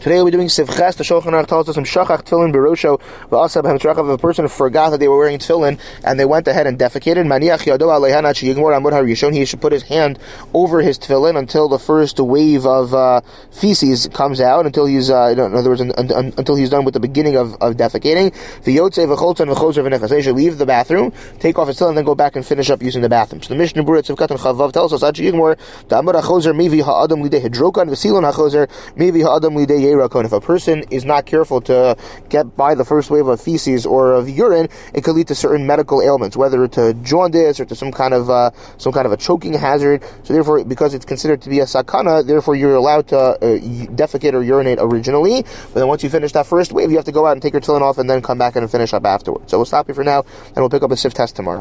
Today we'll be doing Sivches. The Shulchan Aruch tells us some Shachach Tefillin Berosho V'asab Hamtzrach. If a person forgot that they were wearing tefillin and they went ahead and defecated, Maniach Yado Aleihan Ad Sheyigmor Amud HaRishon. He should put his hand over his tefillin until the first wave of feces comes out, until he's in other words, until he's done with the beginning of defecating. V'yotzei v'choltzan v'chozer v'nechas. He should leave the bathroom, take off his tefillin, and then go back and finish up using the bathroom. So the Mishnah Berurah Tzivkat and Chavav tells us Ad Sheyigmor Da'amud HaChozer Mivi Ha'adam Lidei Hidrokan V'silon HaChozer Mivi Ha'adam Lidei. If a person is not careful to get by the first wave of feces or of urine, it could lead to certain medical ailments, whether to jaundice or to some kind of a choking hazard. So therefore, because it's considered to be a sakana, therefore you're allowed to defecate or urinate originally. But then once you finish that first wave, you have to go out and take your tefillin off and then come back and finish up afterwards. So we'll stop here for now, and we'll pick up a Sivches tomorrow.